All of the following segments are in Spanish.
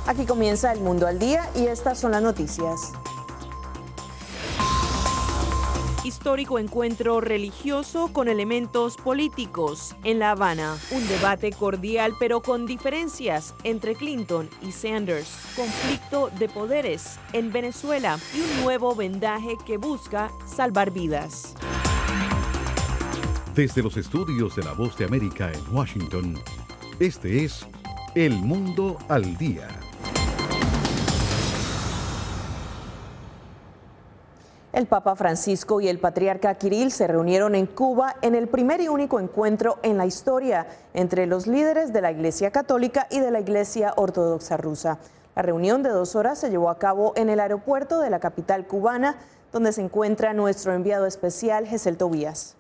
Aquí comienza El Mundo al Día y estas son las noticias. Histórico encuentro religioso con elementos políticos en La Habana. Un debate cordial pero con diferencias entre Clinton y Sanders. Conflicto de poderes en Venezuela y un nuevo vendaje que busca salvar vidas. Desde los estudios de La Voz de América en Washington, este es El Mundo al Día. El Papa Francisco y el patriarca Kirill se reunieron en Cuba en el primer y único encuentro en la historia entre los líderes de la Iglesia Católica y de la Iglesia Ortodoxa rusa. La reunión de 2 horas se llevó a cabo en el aeropuerto de la capital cubana, donde se encuentra nuestro enviado especial, Gesell Tobías.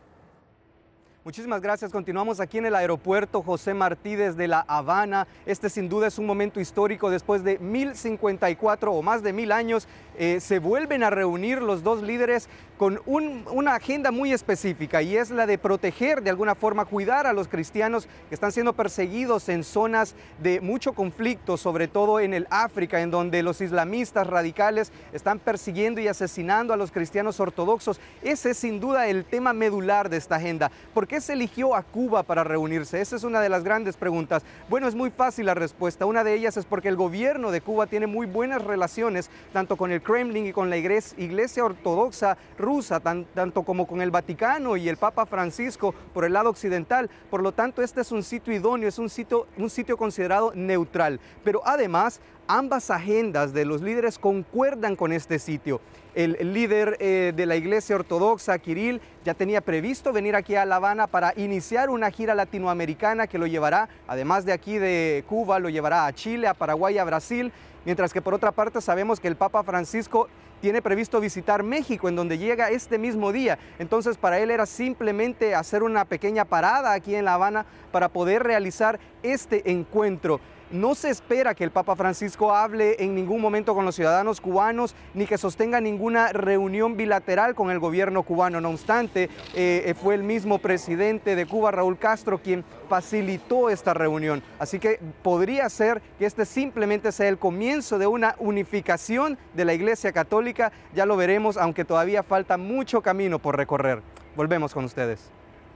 Muchísimas gracias. Continuamos aquí en el aeropuerto José Martí desde La Habana. Este sin duda es un momento histórico. Después de 1054 o más de 1000 años, se vuelven a reunir los dos líderes con una agenda muy específica, y es la de proteger, de alguna forma, cuidar a los cristianos que están siendo perseguidos en zonas de mucho conflicto, sobre todo en el África, en donde los islamistas radicales están persiguiendo y asesinando a los cristianos ortodoxos. Ese es sin duda el tema medular de esta agenda. ¿Por qué se eligió a Cuba para reunirse? Esa es una de las grandes preguntas. Bueno, es muy fácil la respuesta. Una de ellas es porque el gobierno de Cuba tiene muy buenas relaciones tanto con el Kremlin y con la Iglesia Ortodoxa rusa, tanto como con el Vaticano y el Papa Francisco por el lado occidental. Por lo tanto, este es un sitio idóneo, es un sitio considerado neutral. Pero además, ambas agendas de los líderes concuerdan con este sitio. El líder de la Iglesia Ortodoxa, Kirill, ya tenía previsto venir aquí a La Habana para iniciar una gira latinoamericana que lo llevará, además de aquí de Cuba, lo llevará a Chile, a Paraguay, a Brasil, mientras que por otra parte sabemos que el Papa Francisco tiene previsto visitar México, en donde llega este mismo día. Entonces, para él era simplemente hacer una pequeña parada aquí en La Habana para poder realizar este encuentro. No se espera que el Papa Francisco hable en ningún momento con los ciudadanos cubanos, ni que sostenga ninguna reunión bilateral con el gobierno cubano. No obstante, fue el mismo presidente de Cuba, Raúl Castro, quien facilitó esta reunión. Así que podría ser que este simplemente sea el comienzo de una unificación de la Iglesia Católica. Ya lo veremos, aunque todavía falta mucho camino por recorrer. Volvemos con ustedes.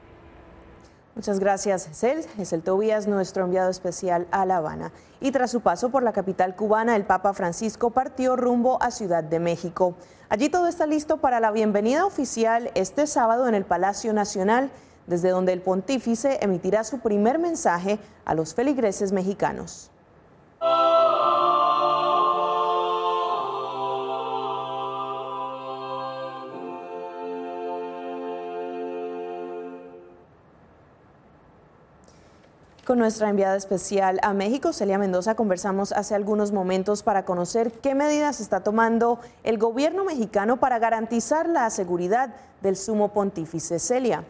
Muchas gracias, Gesell Tobías, nuestro enviado especial a La Habana. Y tras su paso por la capital cubana, el Papa Francisco partió rumbo a Ciudad de México. Allí todo está listo para la bienvenida oficial este sábado en el Palacio Nacional, desde donde el pontífice emitirá su primer mensaje a los feligreses mexicanos. Con nuestra enviada especial a México, Celia Mendoza, conversamos hace algunos momentos para conocer qué medidas está tomando el gobierno mexicano para garantizar la seguridad del sumo pontífice. Celia.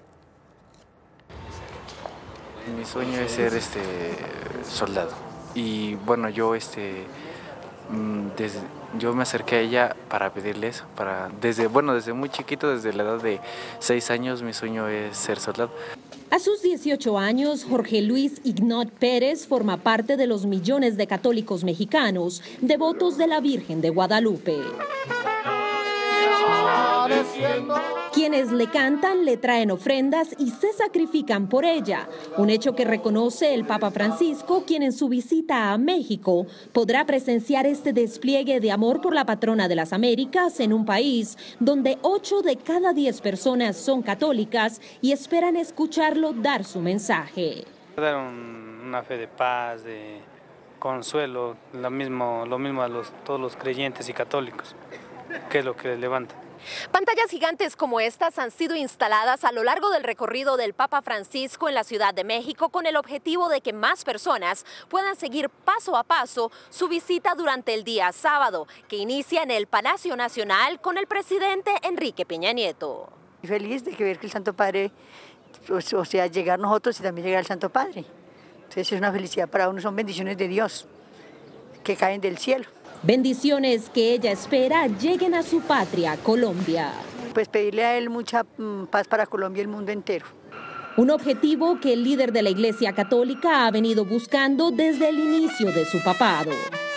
Mi sueño es ser soldado. Y bueno, yo me acerqué a ella para pedirle eso, desde muy chiquito, desde la edad de 6 años, mi sueño es ser soldado. A sus 18 años, Jorge Luis Ignot Pérez forma parte de los millones de católicos mexicanos devotos de la Virgen de Guadalupe. Quienes le cantan, le traen ofrendas y se sacrifican por ella, un hecho que reconoce el Papa Francisco, quien en su visita a México podrá presenciar este despliegue de amor por la patrona de las Américas en un país donde 8 de cada 10 personas son católicas y esperan escucharlo dar su mensaje. Dar una fe de paz, de consuelo, lo mismo a todos los creyentes y católicos, que es lo que les levanta. Pantallas gigantes como estas han sido instaladas a lo largo del recorrido del Papa Francisco en la Ciudad de México con el objetivo de que más personas puedan seguir paso a paso su visita durante el día sábado, que inicia en el Palacio Nacional con el presidente Enrique Peña Nieto. Feliz de ver que el Santo Padre, llegar nosotros y también llegar al Santo Padre. Entonces es una felicidad para uno, son bendiciones de Dios que caen del cielo. Bendiciones que ella espera lleguen a su patria, Colombia. Pues pedirle a él mucha paz para Colombia y el mundo entero. Un objetivo que el líder de la Iglesia Católica ha venido buscando desde el inicio de su papado.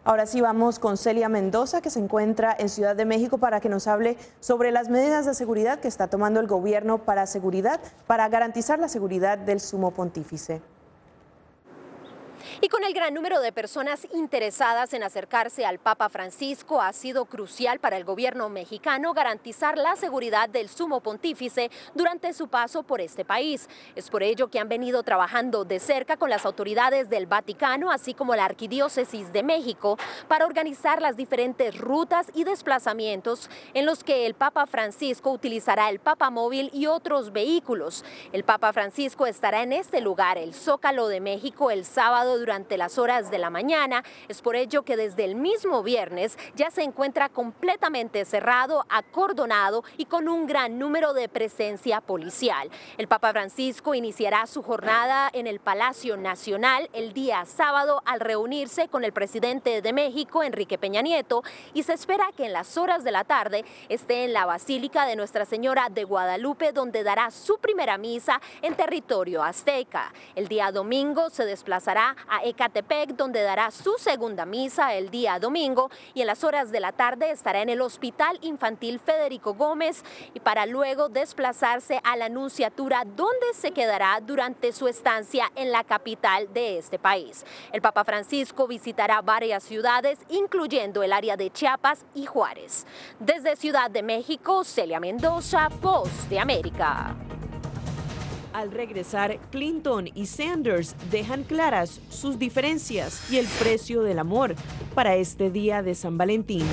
Ahora sí vamos con Celia Mendoza, que se encuentra en Ciudad de México, para que nos hable sobre las medidas de seguridad que está tomando el gobierno para garantizar la seguridad del Sumo Pontífice. Y con el gran número de personas interesadas en acercarse al Papa Francisco, ha sido crucial para el gobierno mexicano garantizar la seguridad del Sumo Pontífice durante su paso por este país. Es por ello que han venido trabajando de cerca con las autoridades del Vaticano, así como la Arquidiócesis de México, para organizar las diferentes rutas y desplazamientos en los que el Papa Francisco utilizará el Papamóvil y otros vehículos. El Papa Francisco estará en este lugar, el Zócalo de México, el sábado durante las horas de la mañana. Es por ello que desde el mismo viernes ya se encuentra completamente cerrado, acordonado y con un gran número de presencia policial. El Papa Francisco iniciará su jornada en el Palacio Nacional el día sábado al reunirse con el presidente de México, Enrique Peña Nieto, y se espera que en las horas de la tarde esté en la Basílica de Nuestra Señora de Guadalupe, donde dará su primera misa en territorio azteca. El día domingo se desplazará a Ecatepec, donde dará su segunda misa el día domingo, y en las horas de la tarde estará en el Hospital Infantil Federico Gómez, y para luego desplazarse a la Nunciatura, donde se quedará durante su estancia en la capital de este país. El Papa Francisco visitará varias ciudades, incluyendo el área de Chiapas y Juárez. Desde Ciudad de México, Celia Mendoza, Voz de América. Al regresar, Clinton y Sanders dejan claras sus diferencias y el precio del amor para este día de San Valentín.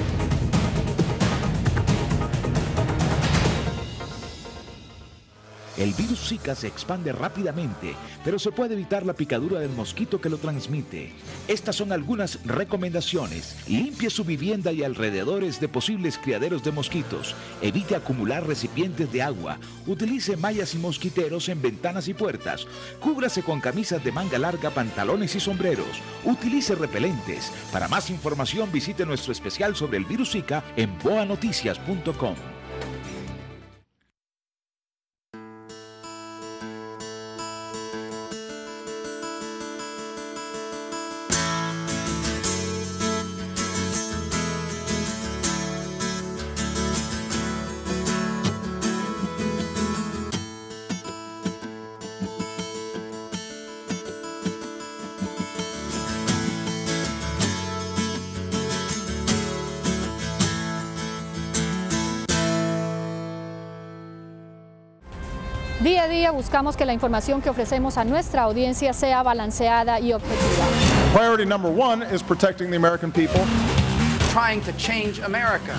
El virus Zika se expande rápidamente, pero se puede evitar la picadura del mosquito que lo transmite. Estas son algunas recomendaciones. Limpie su vivienda y alrededores de posibles criaderos de mosquitos. Evite acumular recipientes de agua. Utilice mallas y mosquiteros en ventanas y puertas. Cúbrase con camisas de manga larga, pantalones y sombreros. Utilice repelentes. Para más información visite nuestro especial sobre el virus Zika en boanoticias.com. Día a día buscamos que la información que ofrecemos a nuestra audiencia sea balanceada y objetiva. Priority number one is protecting the American people. Trying to change America.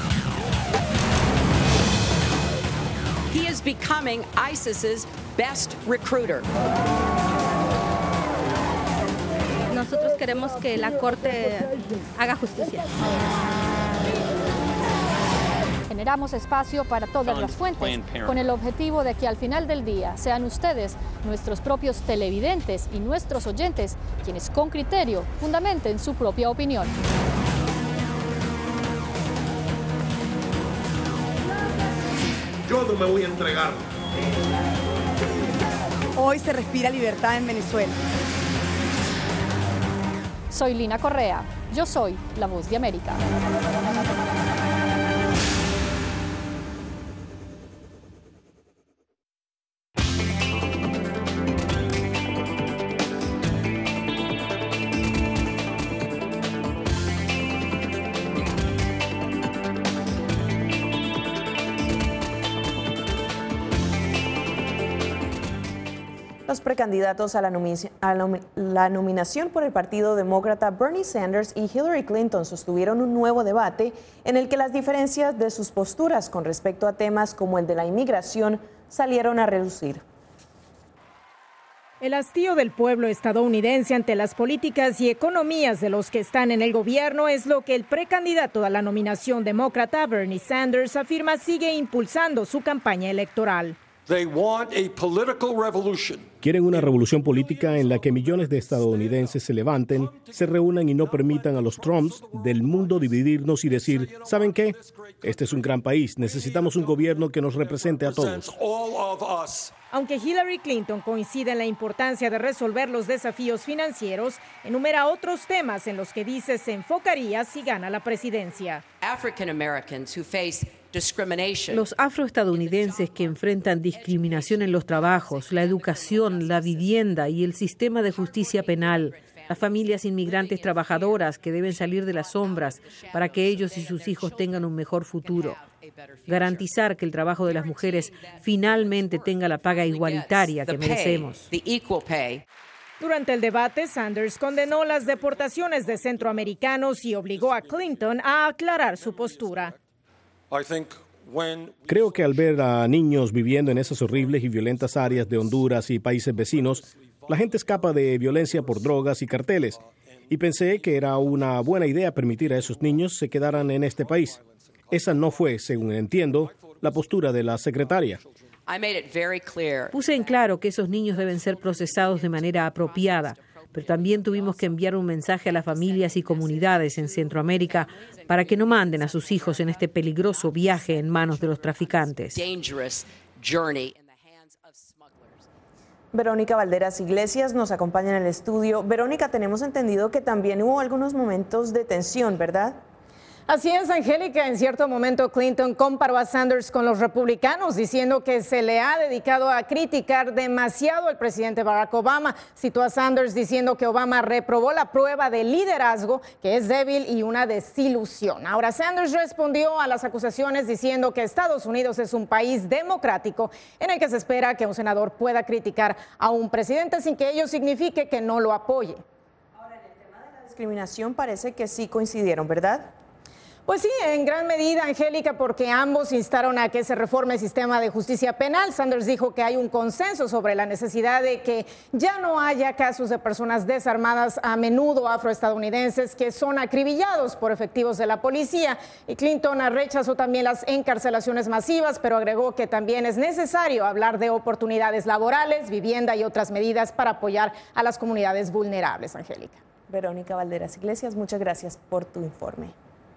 He is becoming ISIS's best recruiter. Nosotros queremos que la Corte haga justicia. Generamos espacio para todas las fuentes con el objetivo de que al final del día sean ustedes, nuestros propios televidentes y nuestros oyentes, quienes con criterio fundamenten su propia opinión. Yo no me voy a entregar. Hoy se respira libertad en Venezuela. Soy Lina Correa. Yo soy la Voz de América. Los precandidatos a la nominación por el Partido Demócrata, Bernie Sanders y Hillary Clinton, sostuvieron un nuevo debate en el que las diferencias de sus posturas con respecto a temas como el de la inmigración salieron a relucir. El hastío del pueblo estadounidense ante las políticas y economías de los que están en el gobierno es lo que el precandidato a la nominación demócrata, Bernie Sanders, afirma sigue impulsando su campaña electoral. Quieren una revolución política en la que millones de estadounidenses se levanten, se reúnan y no permitan a los Trumps del mundo dividirnos y decir, ¿saben qué? Este es un gran país, necesitamos un gobierno que nos represente a todos. Aunque Hillary Clinton coincide en la importancia de resolver los desafíos financieros, enumera otros temas en los que dice se enfocaría si gana la presidencia. Los afroestadounidenses que enfrentan discriminación en los trabajos, la educación, la vivienda y el sistema de justicia penal. Las familias inmigrantes trabajadoras que deben salir de las sombras para que ellos y sus hijos tengan un mejor futuro. Garantizar que el trabajo de las mujeres finalmente tenga la paga igualitaria que merecemos. Durante el debate, Sanders condenó las deportaciones de centroamericanos y obligó a Clinton a aclarar su postura. Creo que al ver a niños viviendo en esas horribles y violentas áreas de Honduras y países vecinos, la gente escapa de violencia por drogas y carteles. Y pensé que era una buena idea permitir a esos niños se quedaran en este país. Esa no fue, según entiendo, la postura de la secretaria. Puse en claro que esos niños deben ser procesados de manera apropiada, pero también tuvimos que enviar un mensaje a las familias y comunidades en Centroamérica para que no manden a sus hijos en este peligroso viaje en manos de los traficantes. Verónica Valderas Iglesias nos acompaña en el estudio. Verónica, tenemos entendido que también hubo algunos momentos de tensión, ¿verdad? Así es, Angélica. En cierto momento Clinton comparó a Sanders con los republicanos, diciendo que se le ha dedicado a criticar demasiado al presidente Barack Obama. Citó a Sanders diciendo que Obama reprobó la prueba de liderazgo, que es débil y una desilusión. Ahora, Sanders respondió a las acusaciones diciendo que Estados Unidos es un país democrático en el que se espera que un senador pueda criticar a un presidente sin que ello signifique que no lo apoye. Ahora, en el tema de la discriminación parece que sí coincidieron, ¿verdad? Pues sí, en gran medida, Angélica, porque ambos instaron a que se reforme el sistema de justicia penal. Sanders dijo que hay un consenso sobre la necesidad de que ya no haya casos de personas desarmadas, a menudo afroestadounidenses, que son acribillados por efectivos de la policía. Y Clinton rechazó también las encarcelaciones masivas, pero agregó que también es necesario hablar de oportunidades laborales, vivienda y otras medidas para apoyar a las comunidades vulnerables, Angélica. Verónica Valderas Iglesias, muchas gracias por tu informe.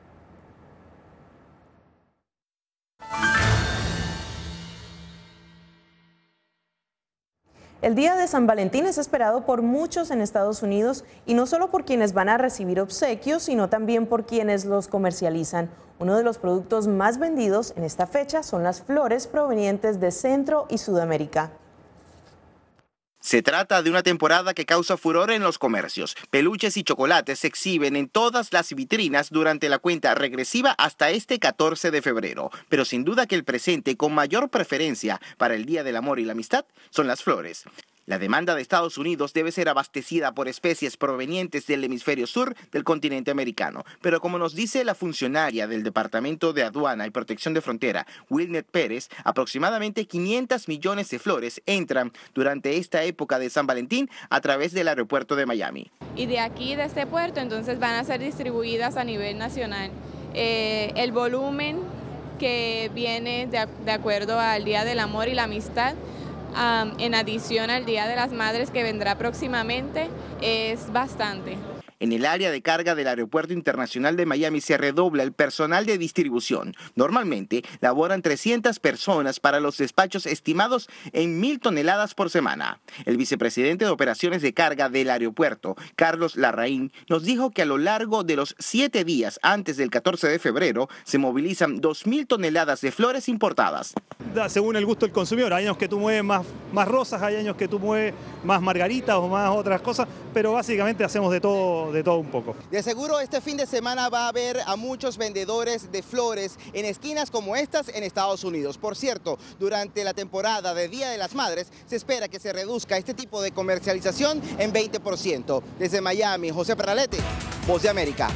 El día de San Valentín es esperado por muchos en Estados Unidos y no solo por quienes van a recibir obsequios, sino también por quienes los comercializan. Uno de los productos más vendidos en esta fecha son las flores provenientes de Centro y Sudamérica. Se trata de una temporada que causa furor en los comercios. Peluches y chocolates se exhiben en todas las vitrinas durante la cuenta regresiva hasta este 14 de febrero. Pero sin duda que el presente con mayor preferencia para el Día del Amor y la Amistad son las flores. La demanda de Estados Unidos debe ser abastecida por especies provenientes del hemisferio sur del continente americano. Pero como nos dice la funcionaria del Departamento de Aduana y Protección de Frontera, Wilnet Pérez, aproximadamente 500 millones de flores entran durante esta época de San Valentín a través del aeropuerto de Miami. Y de aquí, de este puerto, entonces van a ser distribuidas a nivel nacional. El volumen que viene de acuerdo al Día del Amor y la Amistad, en adición al Día de las Madres que vendrá próximamente, es bastante. En el área de carga del Aeropuerto Internacional de Miami se redobla el personal de distribución. Normalmente laboran 300 personas para los despachos estimados en 1,000 toneladas por semana. El vicepresidente de Operaciones de Carga del aeropuerto, Carlos Larraín, nos dijo que a lo largo de los 7 días antes del 14 de febrero se movilizan 2,000 toneladas de flores importadas. Según el gusto del consumidor, hay años que tú mueves más rosas, hay años que tú mueves más margaritas o más otras cosas, pero básicamente hacemos de todo un poco. De seguro este fin de semana va a haber a muchos vendedores de flores en esquinas como estas en Estados Unidos. Por cierto, durante la temporada de Día de las Madres se espera que se reduzca este tipo de comercialización en 20%. Desde Miami, José Peralete, Voz de América.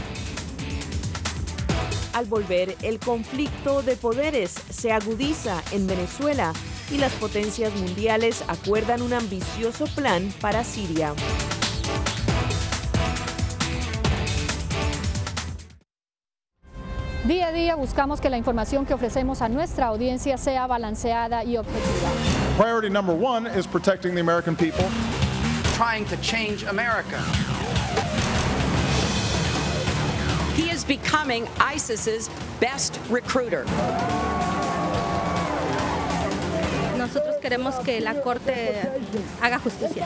Al volver, el conflicto de poderes se agudiza en Venezuela y las potencias mundiales acuerdan un ambicioso plan para Siria. Día a día buscamos que la información que ofrecemos a nuestra audiencia sea balanceada y objetiva. Priority number one is protecting the American people. Trying to change America. He is becoming ISIS's best recruiter. Nosotros queremos que la Corte haga justicia.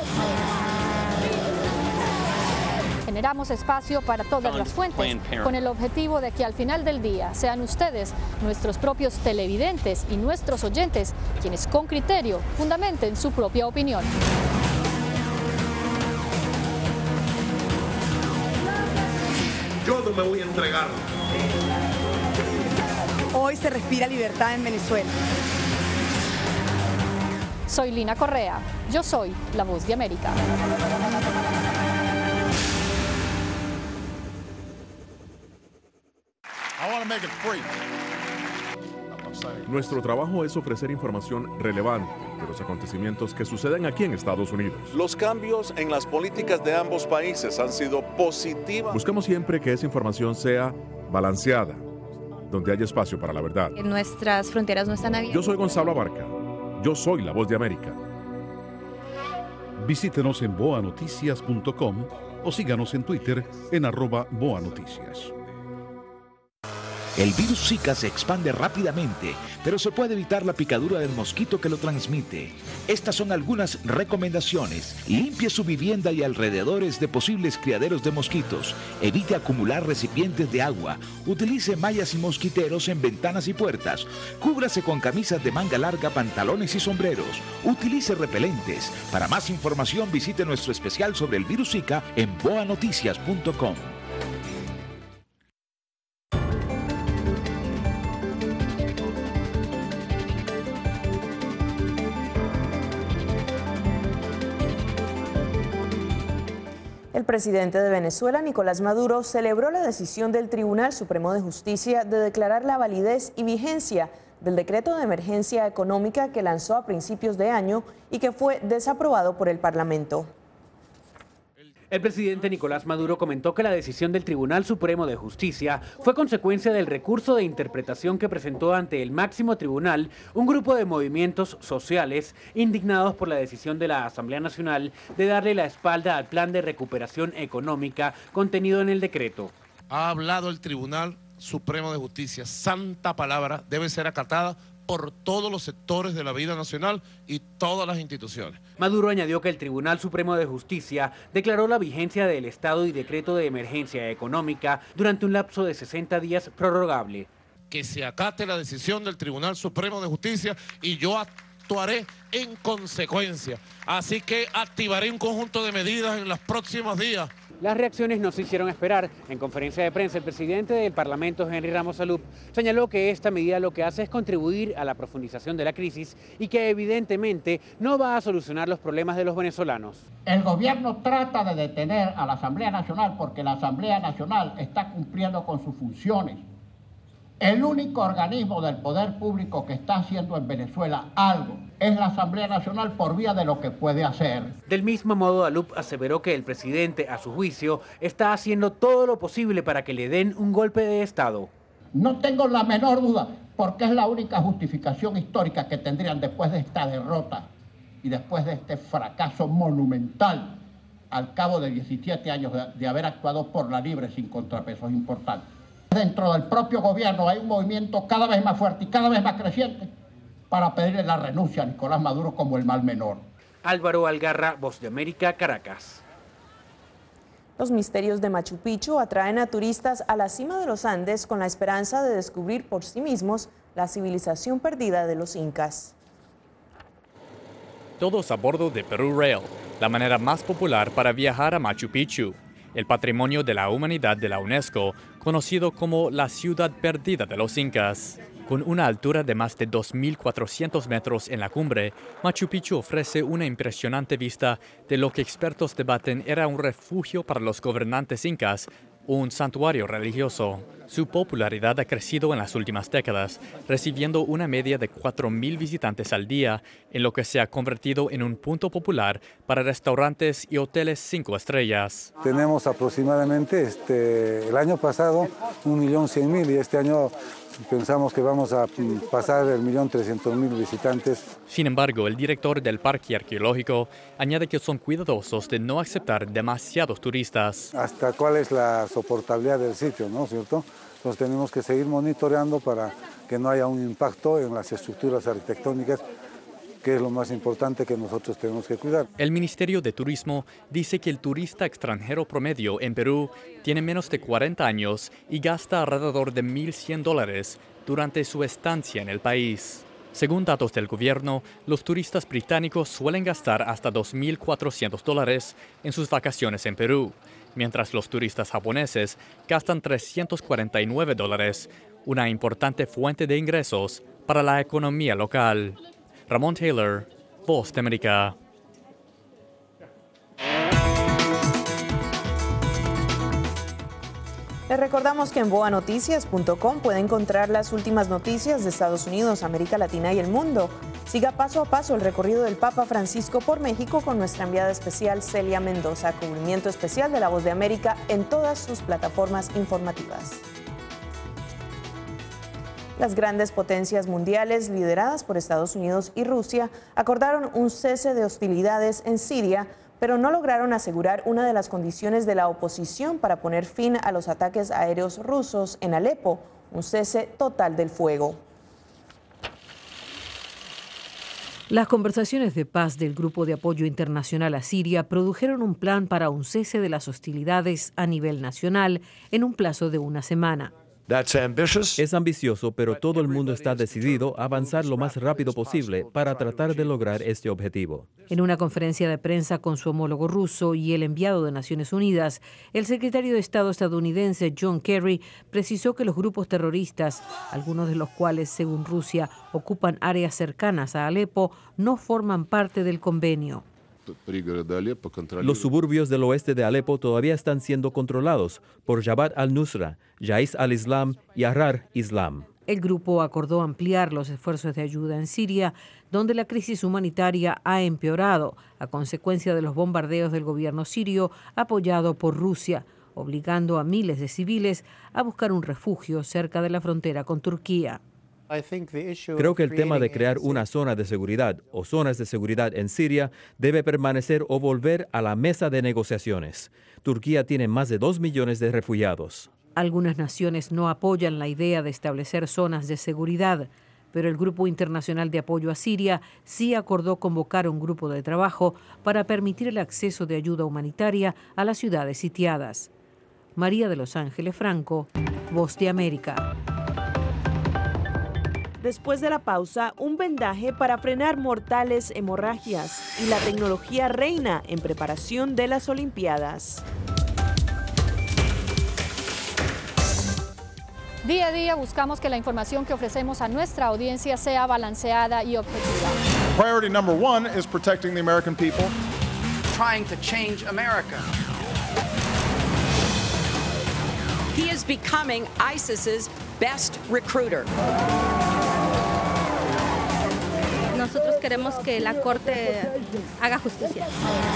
Generamos espacio para todas las fuentes con el objetivo de que al final del día sean ustedes, nuestros propios televidentes y nuestros oyentes, quienes con criterio fundamenten su propia opinión. Yo no me voy a entregar. Hoy se respira libertad en Venezuela. Soy Lina Correa. Yo soy La Voz de América. Nuestro trabajo es ofrecer información relevante de los acontecimientos que suceden aquí en Estados Unidos. Los cambios en las políticas de ambos países han sido positivas. Buscamos siempre que esa información sea balanceada, donde haya espacio para la verdad. Nuestras fronteras no están abiertas. Yo soy Gonzalo Abarca. Yo soy La Voz de América. Visítenos en boanoticias.com o síganos en Twitter en @boanoticias. El virus Zika se expande rápidamente, pero se puede evitar la picadura del mosquito que lo transmite. Estas son algunas recomendaciones. Limpie su vivienda y alrededores de posibles criaderos de mosquitos. Evite acumular recipientes de agua. Utilice mallas y mosquiteros en ventanas y puertas. Cúbrase con camisas de manga larga, pantalones y sombreros. Utilice repelentes. Para más información visite nuestro especial sobre el virus Zika en boanoticias.com. El presidente de Venezuela, Nicolás Maduro, celebró la decisión del Tribunal Supremo de Justicia de declarar la validez y vigencia del decreto de emergencia económica que lanzó a principios de año y que fue desaprobado por el Parlamento. El presidente Nicolás Maduro comentó que la decisión del Tribunal Supremo de Justicia fue consecuencia del recurso de interpretación que presentó ante el máximo tribunal un grupo de movimientos sociales indignados por la decisión de la Asamblea Nacional de darle la espalda al plan de recuperación económica contenido en el decreto. Ha hablado el Tribunal Supremo de Justicia. Santa palabra debe ser acatada por todos los sectores de la vida nacional y todas las instituciones. Maduro añadió que el Tribunal Supremo de Justicia declaró la vigencia del estado y decreto de emergencia económica durante un lapso de 60 días prorrogable. Que se acate la decisión del Tribunal Supremo de Justicia y yo actuaré en consecuencia. Así que activaré un conjunto de medidas en los próximos días. Las reacciones no se hicieron esperar. En conferencia de prensa, el presidente del Parlamento, Henry Ramos Alup, señaló que esta medida lo que hace es contribuir a la profundización de la crisis y que evidentemente no va a solucionar los problemas de los venezolanos. El gobierno trata de detener a la Asamblea Nacional porque la Asamblea Nacional está cumpliendo con sus funciones. El único organismo del poder público que está haciendo en Venezuela algo es la Asamblea Nacional por vía de lo que puede hacer. Del mismo modo, Alup aseveró que el presidente, a su juicio, está haciendo todo lo posible para que le den un golpe de Estado. No tengo la menor duda, porque es la única justificación histórica que tendrían después de esta derrota y después de este fracaso monumental al cabo de 17 años de haber actuado por la libre sin contrapesos importantes. Dentro del propio gobierno hay un movimiento cada vez más fuerte y cada vez más creciente para pedirle la renuncia a Nicolás Maduro como el mal menor. Álvaro Algarra, Voz de América, Caracas. Los misterios de Machu Picchu atraen a turistas a la cima de los Andes con la esperanza de descubrir por sí mismos la civilización perdida de los incas. Todos a bordo de Peru Rail, la manera más popular para viajar a Machu Picchu, el patrimonio de la humanidad de la UNESCO, conocido como la ciudad perdida de los incas. Con una altura de más de 2.400 metros en la cumbre, Machu Picchu ofrece una impresionante vista de lo que expertos debaten era un refugio para los gobernantes incas o un santuario religioso. Su popularidad ha crecido en las últimas décadas, recibiendo una media de 4.000 visitantes al día, en lo que se ha convertido en un punto popular para restaurantes y hoteles 5 estrellas. Tenemos aproximadamente el año pasado 1.100.000 y este año Pensamos que vamos a pasar el 1.300.000 visitantes. Sin embargo, el director del parque arqueológico añade que son cuidadosos de no aceptar demasiados turistas. Hasta cuál es la soportabilidad del sitio, ¿no es cierto? Entonces tenemos que seguir monitoreando para que no haya un impacto en las estructuras arquitectónicas, que es lo más importante que nosotros tenemos que cuidar. El Ministerio de Turismo dice que el turista extranjero promedio en Perú tiene menos de 40 años y gasta alrededor de $1.100 durante su estancia en el país. Según datos del gobierno, los turistas británicos suelen gastar hasta $2.400 en sus vacaciones en Perú, mientras los turistas japoneses gastan $349, una importante fuente de ingresos para la economía local. Ramón Taylor, Voz de América. Les recordamos que en boanoticias.com puede encontrar las últimas noticias de Estados Unidos, América Latina y el mundo. Siga paso a paso el recorrido del Papa Francisco por México con nuestra enviada especial Celia Mendoza, cubrimiento especial de La Voz de América en todas sus plataformas informativas. Las grandes potencias mundiales, lideradas por Estados Unidos y Rusia, acordaron un cese de hostilidades en Siria, pero no lograron asegurar una de las condiciones de la oposición para poner fin a los ataques aéreos rusos en Alepo, un cese total del fuego. Las conversaciones de paz del Grupo de Apoyo Internacional a Siria produjeron un plan para un cese de las hostilidades a nivel nacional en un plazo de una semana. Es ambicioso, pero todo el mundo está decidido a avanzar lo más rápido posible para tratar de lograr este objetivo. En una conferencia de prensa con su homólogo ruso y el enviado de Naciones Unidas, el secretario de Estado estadounidense John Kerry precisó que los grupos terroristas, algunos de los cuales, según Rusia, ocupan áreas cercanas a Alepo, no forman parte del convenio. Los suburbios del oeste de Alepo todavía están siendo controlados por Jabhat al-Nusra, Jais al-Islam y Ahrar Islam. El grupo acordó ampliar los esfuerzos de ayuda en Siria, donde la crisis humanitaria ha empeorado a consecuencia de los bombardeos del gobierno sirio apoyado por Rusia, obligando a miles de civiles a buscar un refugio cerca de la frontera con Turquía. Creo que el tema de crear una zona de seguridad o zonas de seguridad en Siria debe permanecer o volver a la mesa de negociaciones. Turquía tiene más de 2 millones de refugiados. Algunas naciones no apoyan la idea de establecer zonas de seguridad, pero el Grupo Internacional de Apoyo a Siria sí acordó convocar un grupo de trabajo para permitir el acceso de ayuda humanitaria a las ciudades sitiadas. María de Los Ángeles Franco, Voz de América. Después de la pausa, un vendaje para frenar mortales hemorragias y la tecnología reina en preparación de las Olimpiadas. Día a día buscamos que la información que ofrecemos a nuestra audiencia sea balanceada y objetiva. Priority number one is protecting the American people. Trying to change America. He is becoming ISIS's best recruiter. Nosotros queremos que la Corte haga justicia.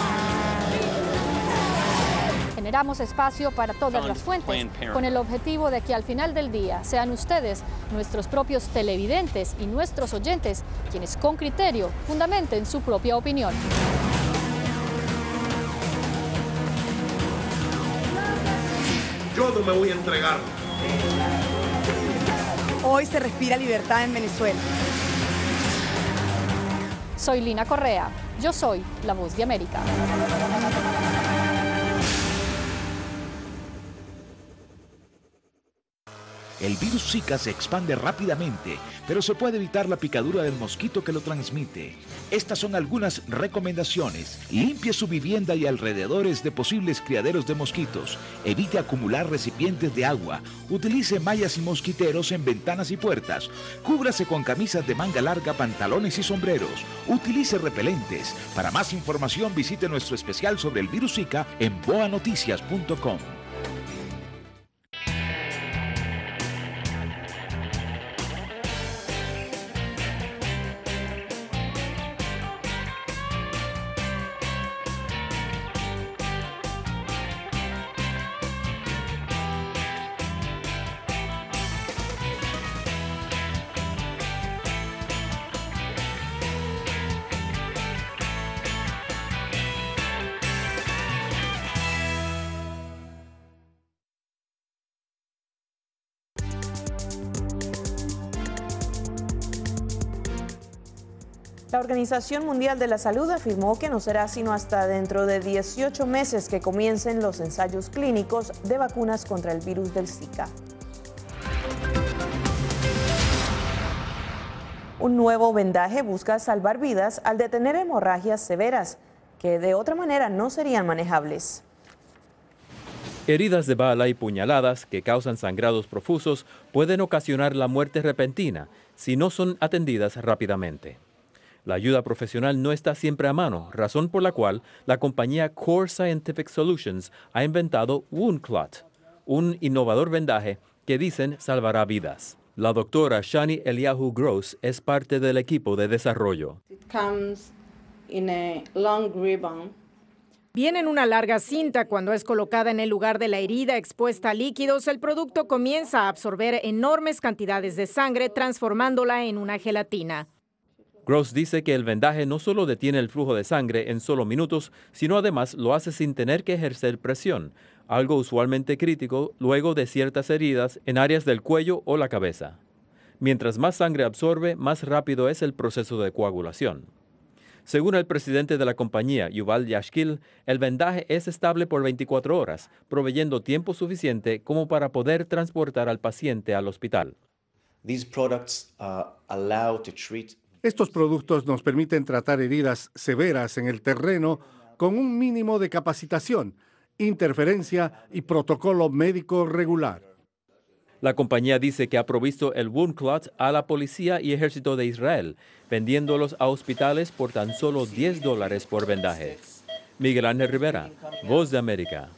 Generamos espacio para todas las fuentes, con el objetivo de que al final del día sean ustedes, nuestros propios televidentes y nuestros oyentes, quienes con criterio fundamenten su propia opinión. Yo no me voy a entregar. Hoy se respira libertad en Venezuela. Soy Lina Correa. Yo soy La Voz de América. El virus Zika se expande rápidamente, pero se puede evitar la picadura del mosquito que lo transmite. Estas son algunas recomendaciones. Limpie su vivienda y alrededores de posibles criaderos de mosquitos. Evite acumular recipientes de agua. Utilice mallas y mosquiteros en ventanas y puertas. Cúbrase con camisas de manga larga, pantalones y sombreros. Utilice repelentes. Para más información visite nuestro especial sobre el virus Zika en boanoticias.com. La Organización Mundial de la Salud afirmó que no será sino hasta dentro de 18 meses que comiencen los ensayos clínicos de vacunas contra el virus del Zika. Un nuevo vendaje busca salvar vidas al detener hemorragias severas, que de otra manera no serían manejables. Heridas de bala y puñaladas que causan sangrados profusos pueden ocasionar la muerte repentina si no son atendidas rápidamente. La ayuda profesional no está siempre a mano, razón por la cual la compañía Core Scientific Solutions ha inventado WoundClot, un innovador vendaje que dicen salvará vidas. La doctora Shani Eliyahu Gross es parte del equipo de desarrollo. Viene en una larga cinta. Cuando es colocada en el lugar de la herida expuesta a líquidos, el producto comienza a absorber enormes cantidades de sangre, transformándola en una gelatina. Gross dice que el vendaje no solo detiene el flujo de sangre en solo minutos, sino además lo hace sin tener que ejercer presión, algo usualmente crítico luego de ciertas heridas en áreas del cuello o la cabeza. Mientras más sangre absorbe, más rápido es el proceso de coagulación. Según el presidente de la compañía, Yuval Yashkil, el vendaje es estable por 24 horas, proveyendo tiempo suficiente como para poder transportar al paciente al hospital. Estos productos nos permiten tratar heridas severas en el terreno con un mínimo de capacitación, interferencia y protocolo médico regular. La compañía dice que ha provisto el WoundClot a la policía y ejército de Israel, vendiéndolos a hospitales por tan solo $10 por vendaje. Miguel Ángel Rivera, Voz de América.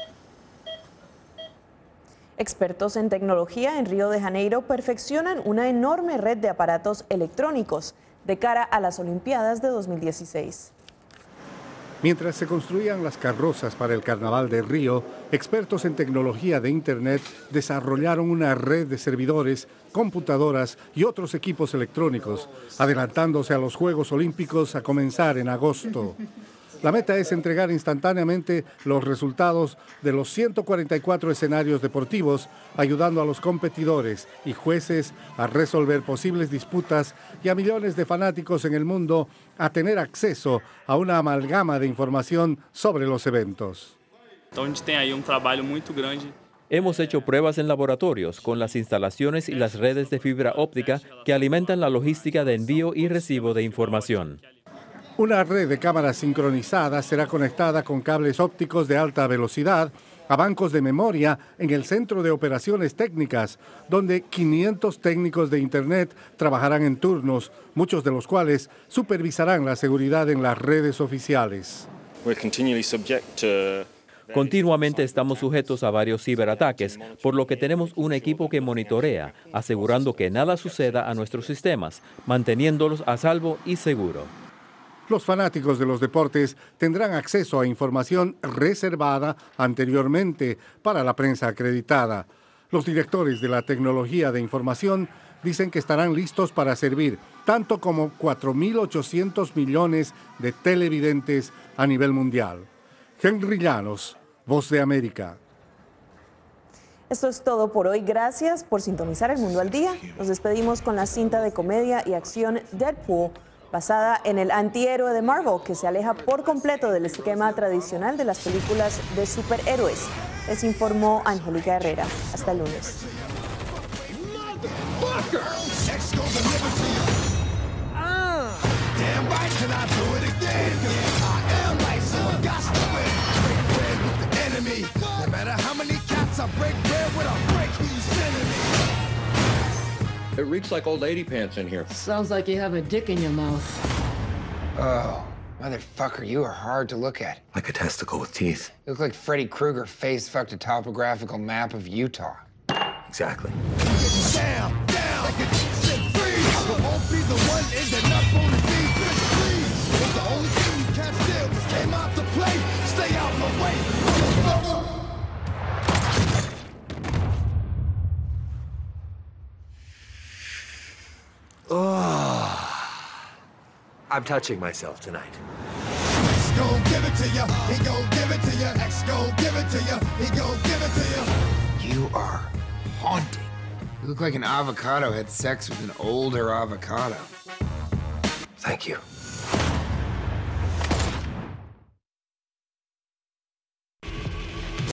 Expertos en tecnología en Río de Janeiro perfeccionan una enorme red de aparatos electrónicos de cara a las Olimpiadas de 2016. Mientras se construían las carrozas para el Carnaval de Río, expertos en tecnología de Internet desarrollaron una red de servidores, computadoras y otros equipos electrónicos, adelantándose a los Juegos Olímpicos a comenzar en agosto. La meta es entregar instantáneamente los resultados de los 144 escenarios deportivos, ayudando a los competidores y jueces a resolver posibles disputas y a millones de fanáticos en el mundo a tener acceso a una amalgama de información sobre los eventos. Hemos hecho pruebas en laboratorios con las instalaciones y las redes de fibra óptica que alimentan la logística de envío y recibo de información. Una red de cámaras sincronizadas será conectada con cables ópticos de alta velocidad a bancos de memoria en el Centro de Operaciones Técnicas, donde 500 técnicos de Internet trabajarán en turnos, muchos de los cuales supervisarán la seguridad en las redes oficiales. Continuamente estamos sujetos a varios ciberataques, por lo que tenemos un equipo que monitorea, asegurando que nada suceda a nuestros sistemas, manteniéndolos a salvo y seguro. Los fanáticos de los deportes tendrán acceso a información reservada anteriormente para la prensa acreditada. Los directores de la tecnología de información dicen que estarán listos para servir tanto como 4.800 millones de televidentes a nivel mundial. Henry Llanos, Voz de América. Esto es todo por hoy. Gracias por sintonizar El Mundo al Día. Nos despedimos con la cinta de comedia y acción Deadpool, basada en el antihéroe de Marvel, que se aleja por completo del esquema tradicional de las películas de superhéroes. Les informó Angélica Herrera. Hasta el lunes. It reeks like old lady pants in here. Sounds like you have a dick in your mouth. Oh, motherfucker, you are hard to look at. Like a testicle with teeth. You look like Freddy Krueger face fucked a topographical map of Utah. Exactly. Down, like a set free. I won't be the one ending up on the beat. Please, the only thing you can't steal came out to play. Stay out my way. I'm touching myself tonight. X gon' give it to ya. He gon' give it to ya. X gon' give it to ya. He gon' give it to ya. You are haunting. You look like an avocado had sex with an older avocado. Thank you.